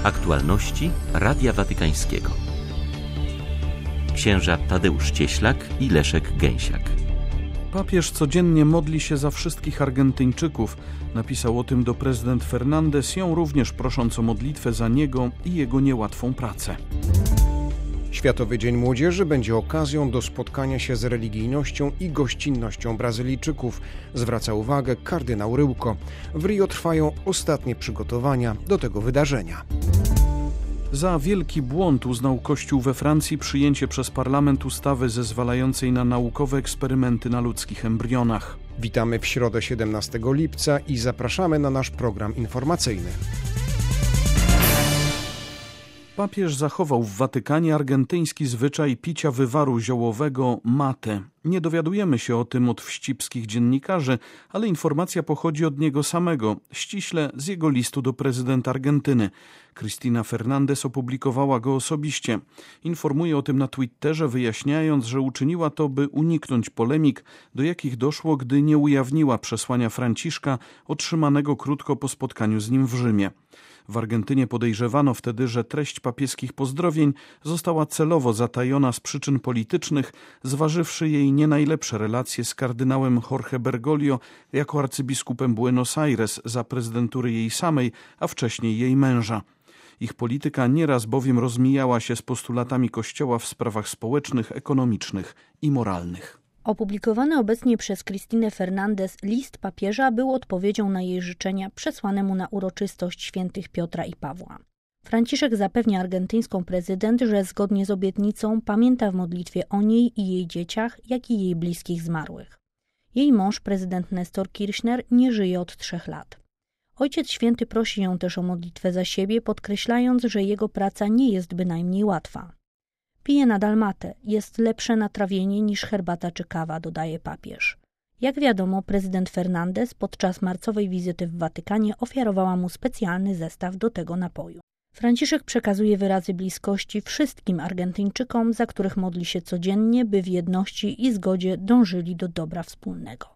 Aktualności Radia Watykańskiego. Księża Tadeusz Cieślak i Leszek Gęsiak. Papież codziennie modli się za wszystkich Argentyńczyków. Napisał o tym do prezydent Fernández, ją również prosząc o modlitwę za niego i jego niełatwą pracę. Światowy Dzień Młodzieży będzie okazją do spotkania się z religijnością i gościnnością Brazylijczyków, zwraca uwagę kardynał Ryłko. W Rio trwają ostatnie przygotowania do tego wydarzenia. Za wielki błąd uznał Kościół we Francji przyjęcie przez parlament ustawy zezwalającej na naukowe eksperymenty na ludzkich embrionach. Witamy w środę 17 lipca i zapraszamy na nasz program informacyjny. Papież zachował w Watykanie argentyński zwyczaj picia wywaru ziołowego mate. Nie dowiadujemy się o tym od wścibskich dziennikarzy, ale informacja pochodzi od niego samego, ściśle z jego listu do prezydenta Argentyny. Cristina Fernández opublikowała go osobiście. Informuje o tym na Twitterze, wyjaśniając, że uczyniła to, by uniknąć polemik, do jakich doszło, gdy nie ujawniła przesłania Franciszka otrzymanego krótko po spotkaniu z nim w Rzymie. W Argentynie podejrzewano wtedy, że treść papieskich pozdrowień została celowo zatajona z przyczyn politycznych, zważywszy jej nie najlepsze relacje z kardynałem Jorge Bergoglio jako arcybiskupem Buenos Aires za prezydentury jej samej, a wcześniej jej męża. Ich polityka nieraz bowiem rozmijała się z postulatami Kościoła w sprawach społecznych, ekonomicznych i moralnych. Opublikowany obecnie przez Cristinę Fernández list papieża był odpowiedzią na jej życzenia przesłane mu na uroczystość świętych Piotra i Pawła. Franciszek zapewnia argentyńską prezydent, że zgodnie z obietnicą pamięta w modlitwie o niej i jej dzieciach, jak i jej bliskich zmarłych. Jej mąż, prezydent Néstor Kirchner, nie żyje od 3 lat. Ojciec Święty prosi ją też o modlitwę za siebie, podkreślając, że jego praca nie jest bynajmniej łatwa. Pije nadal matę, jest lepsze natrawienie niż herbata czy kawa, dodaje papież. Jak wiadomo, prezydent Fernández podczas marcowej wizyty w Watykanie ofiarowała mu specjalny zestaw do tego napoju. Franciszek przekazuje wyrazy bliskości wszystkim Argentyńczykom, za których modli się codziennie, by w jedności i zgodzie dążyli do dobra wspólnego.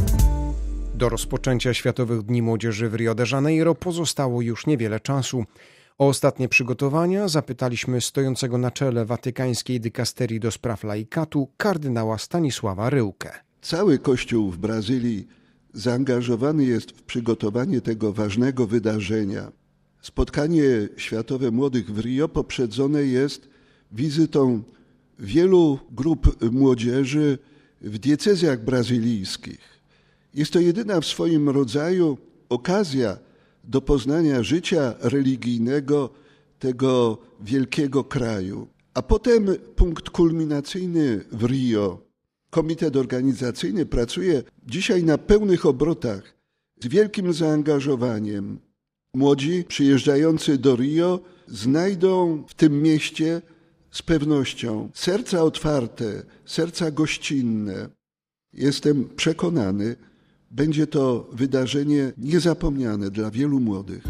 Do rozpoczęcia Światowych Dni Młodzieży w Rio de Janeiro pozostało już niewiele czasu. O ostatnie przygotowania zapytaliśmy stojącego na czele watykańskiej dykasterii do spraw laikatu kardynała Stanisława Ryłkę. Cały Kościół w Brazylii zaangażowany jest w przygotowanie tego ważnego wydarzenia. Spotkanie Światowe Młodych w Rio poprzedzone jest wizytą wielu grup młodzieży w diecezjach brazylijskich. Jest to jedyna w swoim rodzaju okazja do poznania życia religijnego tego wielkiego kraju. A potem punkt kulminacyjny w Rio. Komitet organizacyjny pracuje dzisiaj na pełnych obrotach, z wielkim zaangażowaniem. Młodzi przyjeżdżający do Rio znajdą w tym mieście z pewnością serca otwarte, serca gościnne. Jestem przekonany, będzie to wydarzenie niezapomniane dla wielu młodych.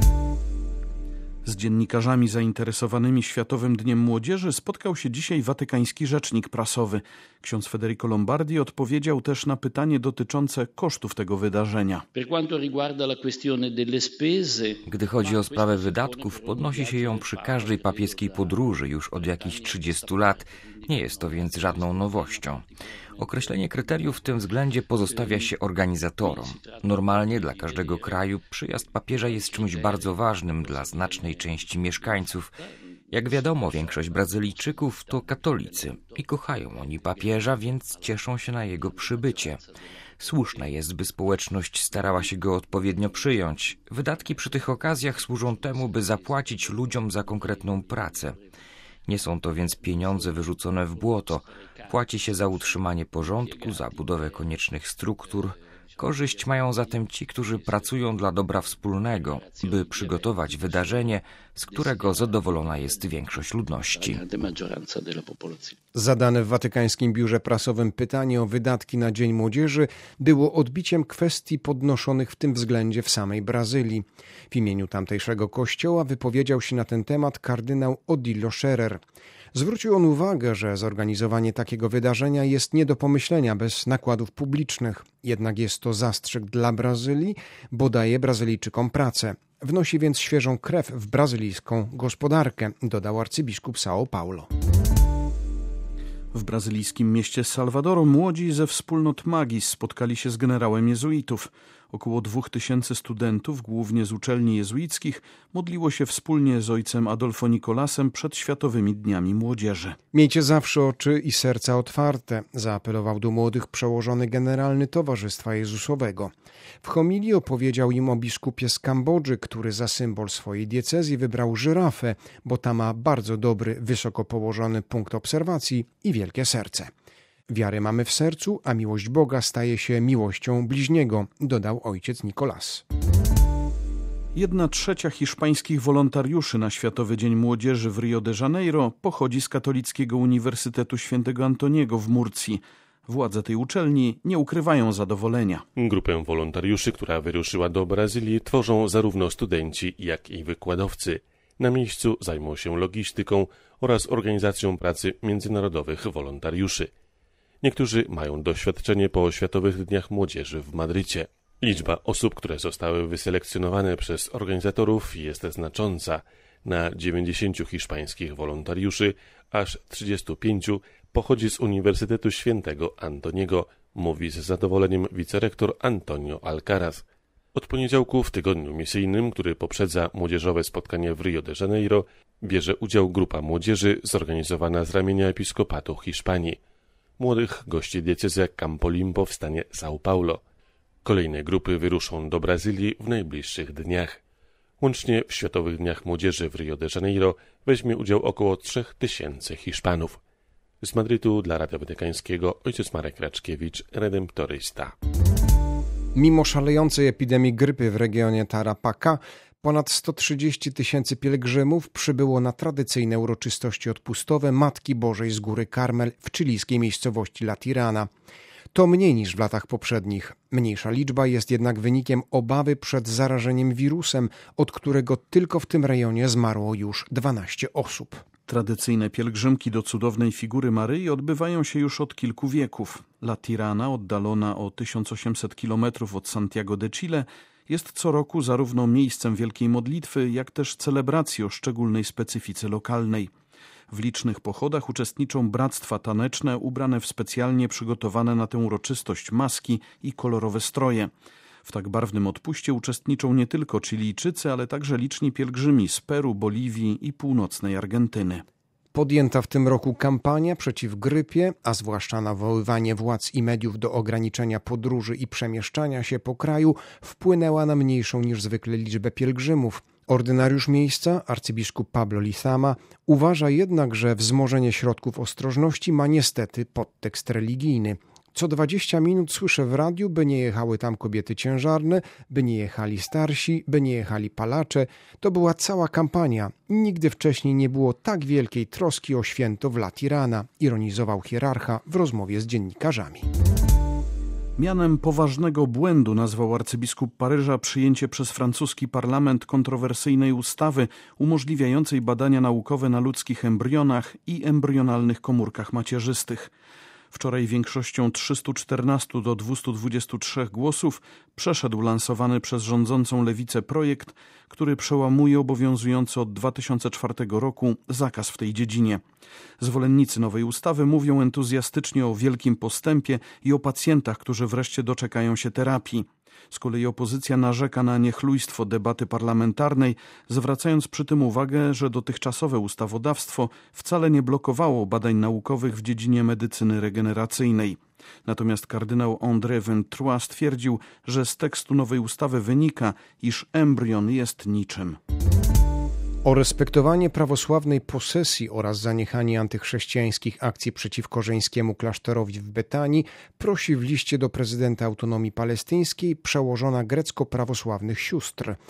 Z dziennikarzami zainteresowanymi Światowym Dniem Młodzieży spotkał się dzisiaj watykański rzecznik prasowy. Ksiądz Federico Lombardi odpowiedział też na pytanie dotyczące kosztów tego wydarzenia. Gdy chodzi o sprawę wydatków, podnosi się ją przy każdej papieskiej podróży już od jakichś 30 lat. Nie jest to więc żadną nowością. Określenie kryteriów w tym względzie pozostawia się organizatorom. Normalnie dla każdego kraju przyjazd papieża jest czymś bardzo ważnym dla znacznej części mieszkańców. Jak wiadomo, większość Brazylijczyków to katolicy i kochają oni papieża, więc cieszą się na jego przybycie. Słuszne jest, by społeczność starała się go odpowiednio przyjąć. Wydatki przy tych okazjach służą temu, by zapłacić ludziom za konkretną pracę. Nie są to więc pieniądze wyrzucone w błoto. Płaci się za utrzymanie porządku, za budowę koniecznych struktur. Korzyść mają zatem ci, którzy pracują dla dobra wspólnego, by przygotować wydarzenie, z którego zadowolona jest większość ludności. Zadane w watykańskim biurze prasowym pytanie o wydatki na Dzień Młodzieży było odbiciem kwestii podnoszonych w tym względzie w samej Brazylii. W imieniu tamtejszego kościoła wypowiedział się na ten temat kardynał Odilo Scherer. Zwrócił on uwagę, że zorganizowanie takiego wydarzenia jest nie do pomyślenia bez nakładów publicznych. Jednak jest to zastrzyk dla Brazylii, bo daje Brazylijczykom pracę. Wnosi więc świeżą krew w brazylijską gospodarkę, dodał arcybiskup São Paulo. W brazylijskim mieście Salvador młodzi ze wspólnot Magis spotkali się z generałem jezuitów. Około 2000 studentów, głównie z uczelni jezuickich, modliło się wspólnie z ojcem Adolfo Nicolasem przed Światowymi Dniami Młodzieży. Miejcie zawsze oczy i serca otwarte, zaapelował do młodych przełożony generalny Towarzystwa Jezusowego. W homilii opowiedział im o biskupie z Kambodży, który za symbol swojej diecezji wybrał żyrafę, bo ta ma bardzo dobry, wysoko położony punkt obserwacji i wielkie serce. Wiarę mamy w sercu, a miłość Boga staje się miłością bliźniego, dodał ojciec Nicolas. 1/3 hiszpańskich wolontariuszy na Światowy Dzień Młodzieży w Rio de Janeiro pochodzi z Katolickiego Uniwersytetu Świętego Antoniego w Murcji. Władze tej uczelni nie ukrywają zadowolenia. Grupę wolontariuszy, która wyruszyła do Brazylii, tworzą zarówno studenci, jak i wykładowcy. Na miejscu zajmą się logistyką oraz organizacją pracy międzynarodowych wolontariuszy. Niektórzy mają doświadczenie po Światowych Dniach Młodzieży w Madrycie. Liczba osób, które zostały wyselekcjonowane przez organizatorów jest znacząca. Na 90 hiszpańskich wolontariuszy aż 35 pochodzi z Uniwersytetu Świętego Antoniego, mówi z zadowoleniem wicerektor Antonio Alcaraz. Od poniedziałku w tygodniu misyjnym, który poprzedza młodzieżowe spotkanie w Rio de Janeiro, bierze udział grupa młodzieży zorganizowana z ramienia Episkopatu Hiszpanii. Młodych gości diecezja Campo Limpo w stanie São Paulo. Kolejne grupy wyruszą do Brazylii w najbliższych dniach. Łącznie w Światowych Dniach Młodzieży w Rio de Janeiro weźmie udział około 3000 Hiszpanów. Z Madrytu dla Radia Watykańskiego ojciec Marek Raczkiewicz, redemptorysta. Mimo szalejącej epidemii grypy w regionie Tarapacá, ponad 130 000 pielgrzymów przybyło na tradycyjne uroczystości odpustowe Matki Bożej z Góry Karmel w chilijskiej miejscowości La Tirana. To mniej niż w latach poprzednich. Mniejsza liczba jest jednak wynikiem obawy przed zarażeniem wirusem, od którego tylko w tym rejonie zmarło już 12 osób. Tradycyjne pielgrzymki do cudownej figury Maryi odbywają się już od kilku wieków. La Tirana, oddalona o 1800 km od Santiago de Chile, jest co roku zarówno miejscem wielkiej modlitwy, jak też celebracji o szczególnej specyfice lokalnej. W licznych pochodach uczestniczą bractwa taneczne ubrane w specjalnie przygotowane na tę uroczystość maski i kolorowe stroje. W tak barwnym odpuście uczestniczą nie tylko Chilijczycy, ale także liczni pielgrzymi z Peru, Boliwii i północnej Argentyny. Podjęta w tym roku kampania przeciw grypie, a zwłaszcza nawoływanie władz i mediów do ograniczenia podróży i przemieszczania się po kraju, wpłynęła na mniejszą niż zwykle liczbę pielgrzymów. Ordynariusz miejsca, arcybiskup Pablo Lizama, uważa jednak, że wzmożenie środków ostrożności ma niestety podtekst religijny. Co 20 minut słyszę w radiu, by nie jechały tam kobiety ciężarne, by nie jechali starsi, by nie jechali palacze. To była cała kampania. Nigdy wcześniej nie było tak wielkiej troski o święto w La Tirana, ironizował hierarcha w rozmowie z dziennikarzami. Mianem poważnego błędu nazwał arcybiskup Paryża przyjęcie przez francuski parlament kontrowersyjnej ustawy umożliwiającej badania naukowe na ludzkich embrionach i embrionalnych komórkach macierzystych. Wczoraj większością 314 do 223 głosów przeszedł lansowany przez rządzącą lewicę projekt, który przełamuje obowiązujący od 2004 roku zakaz w tej dziedzinie. Zwolennicy nowej ustawy mówią entuzjastycznie o wielkim postępie i o pacjentach, którzy wreszcie doczekają się terapii. Z kolei opozycja narzeka na niechlujstwo debaty parlamentarnej, zwracając przy tym uwagę, że dotychczasowe ustawodawstwo wcale nie blokowało badań naukowych w dziedzinie medycyny regeneracyjnej. Natomiast kardynał André Ventroux stwierdził, że z tekstu nowej ustawy wynika, iż embrion jest niczym. O respektowanie prawosławnej posesji oraz zaniechanie antychrześcijańskich akcji przeciwko żeńskiemu klasztorowi w Betanii prosi w liście do prezydenta autonomii palestyńskiej przełożona grecko-prawosławnych sióstr.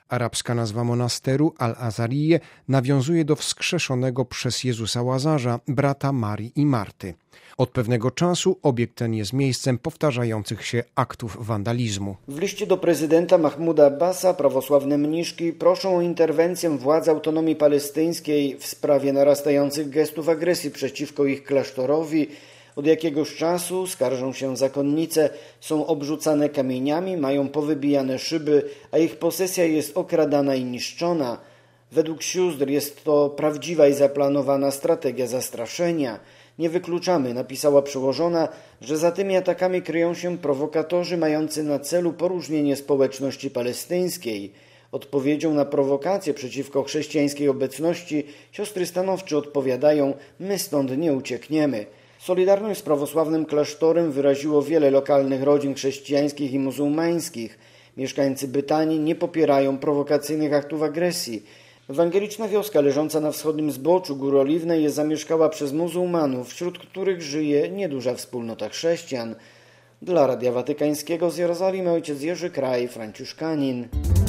Arabska nazwa monasteru Al-Azariye nawiązuje do wskrzeszonego przez Jezusa Łazarza, brata Marii i Marty. Od pewnego czasu obiekt ten jest miejscem powtarzających się aktów wandalizmu. W liście do prezydenta Mahmuda Abbasa prawosławne mniszki proszą o interwencję władz autonomii palestyńskiej w sprawie narastających gestów agresji przeciwko ich klasztorowi. Od jakiegoś czasu, skarżą się zakonnice, są obrzucane kamieniami, mają powybijane szyby, a ich posesja jest okradana i niszczona. Według sióstr jest to prawdziwa i zaplanowana strategia zastraszenia. Nie wykluczamy, napisała przełożona, że za tymi atakami kryją się prowokatorzy mający na celu poróżnienie społeczności palestyńskiej. Odpowiedzią na prowokacje przeciwko chrześcijańskiej obecności siostry stanowczo odpowiadają: my stąd nie uciekniemy. Solidarność z prawosławnym klasztorem wyraziło wiele lokalnych rodzin chrześcijańskich i muzułmańskich. Mieszkańcy Bytanii nie popierają prowokacyjnych aktów agresji. Ewangeliczna wioska leżąca na wschodnim zboczu Gór Oliwnej jest zamieszkała przez muzułmanów, wśród których żyje nieduża wspólnota chrześcijan. Dla Radia Watykańskiego z Jerozolimy ojciec Jerzy Kraj, franciszkanin.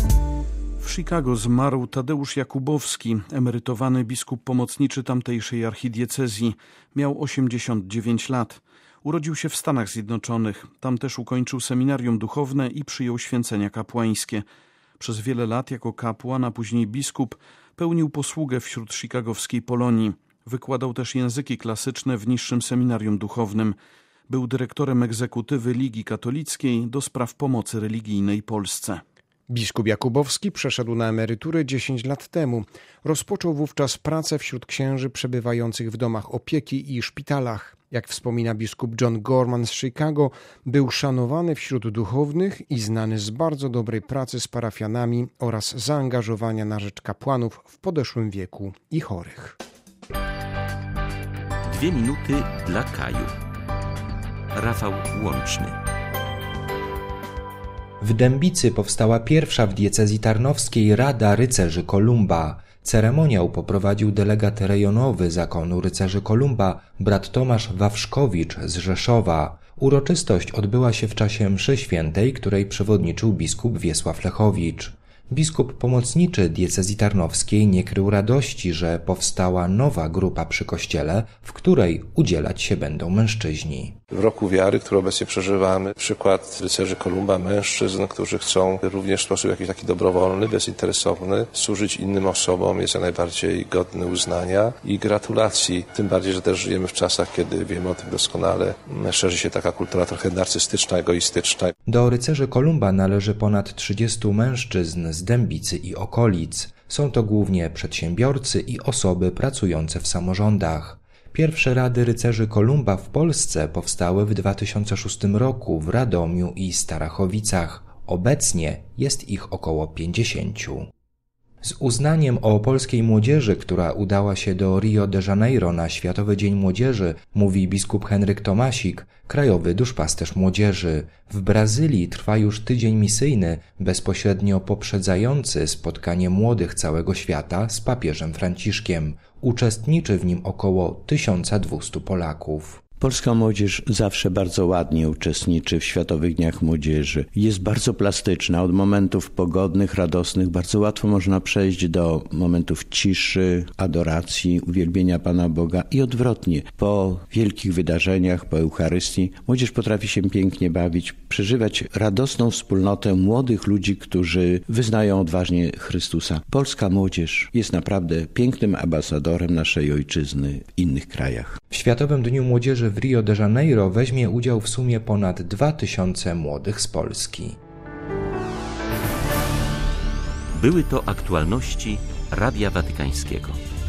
W Chicago zmarł Tadeusz Jakubowski, emerytowany biskup pomocniczy tamtejszej archidiecezji. Miał 89 lat. Urodził się w Stanach Zjednoczonych. Tam też ukończył seminarium duchowne i przyjął święcenia kapłańskie. Przez wiele lat jako kapłan, a później biskup, pełnił posługę wśród chicagowskiej Polonii. Wykładał też języki klasyczne w niższym seminarium duchownym. Był dyrektorem egzekutywy Ligi Katolickiej do spraw pomocy religijnej Polsce. Biskup Jakubowski przeszedł na emeryturę 10 lat temu. Rozpoczął wówczas pracę wśród księży przebywających w domach opieki i szpitalach. Jak wspomina biskup John Gorman z Chicago, był szanowany wśród duchownych i znany z bardzo dobrej pracy z parafianami oraz zaangażowania na rzecz kapłanów w podeszłym wieku i chorych. 2 minuty dla Kaju. Rafał Łączny. W Dębicy powstała pierwsza w diecezji tarnowskiej Rada Rycerzy Kolumba. Ceremoniał poprowadził delegat rejonowy Zakonu Rycerzy Kolumba, brat Tomasz Wawrzkowicz z Rzeszowa. Uroczystość odbyła się w czasie mszy świętej, której przewodniczył biskup Wiesław Lechowicz. Biskup pomocniczy diecezji tarnowskiej nie krył radości, że powstała nowa grupa przy kościele, w której udzielać się będą mężczyźni. W roku wiary, który obecnie przeżywamy, przykład rycerzy Kolumba, mężczyzn, którzy chcą również w sposób jakiś taki dobrowolny, bezinteresowny służyć innym osobom, jest jak najbardziej godny uznania i gratulacji. Tym bardziej, że też żyjemy w czasach, kiedy wiemy o tym doskonale, szerzy się taka kultura trochę narcystyczna, egoistyczna. Do rycerzy Kolumba należy ponad 30 mężczyzn z Dębicy i okolic. Są to głównie przedsiębiorcy i osoby pracujące w samorządach. Pierwsze Rady Rycerzy Kolumba w Polsce powstały w 2006 roku w Radomiu i Starachowicach. Obecnie jest ich około 50. Z uznaniem o polskiej młodzieży, która udała się do Rio de Janeiro na Światowy Dzień Młodzieży, mówi biskup Henryk Tomasik, krajowy duszpasterz młodzieży. W Brazylii trwa już tydzień misyjny, bezpośrednio poprzedzający spotkanie młodych całego świata z papieżem Franciszkiem. Uczestniczy w nim około 1200 Polaków. Polska młodzież zawsze bardzo ładnie uczestniczy w Światowych Dniach Młodzieży. Jest bardzo plastyczna. Od momentów pogodnych, radosnych bardzo łatwo można przejść do momentów ciszy, adoracji, uwielbienia Pana Boga i odwrotnie. Po wielkich wydarzeniach, po Eucharystii młodzież potrafi się pięknie bawić, przeżywać radosną wspólnotę młodych ludzi, którzy wyznają odważnie Chrystusa. Polska młodzież jest naprawdę pięknym ambasadorem naszej ojczyzny w innych krajach. W Światowym Dniu Młodzieży w Rio de Janeiro weźmie udział w sumie ponad 2000 młodych z Polski. Były to aktualności Radia Watykańskiego.